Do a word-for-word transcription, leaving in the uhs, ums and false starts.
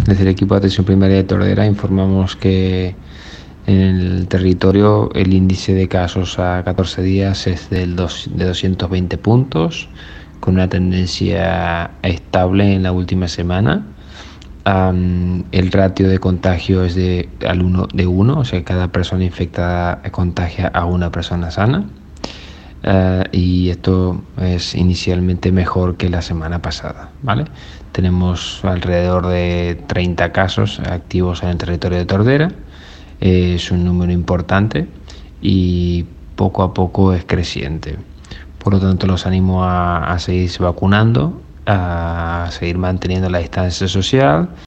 Desde el equipo de atención primaria de Tordera informamos que en el territorio el índice de casos a catorce días es del dos, de doscientos veinte puntos, con una tendencia estable en la última semana. Um, el ratio de contagio es de, al uno, de uno, o sea, cada persona infectada contagia a una persona sana. Uh, y esto es inicialmente mejor que la semana pasada, ¿vale? Tenemos alrededor de treinta casos activos en el territorio de Tordera. Eh, es un número importante y poco a poco es creciente. Por lo tanto, los animo a, a seguirse vacunando, a seguir manteniendo la distancia social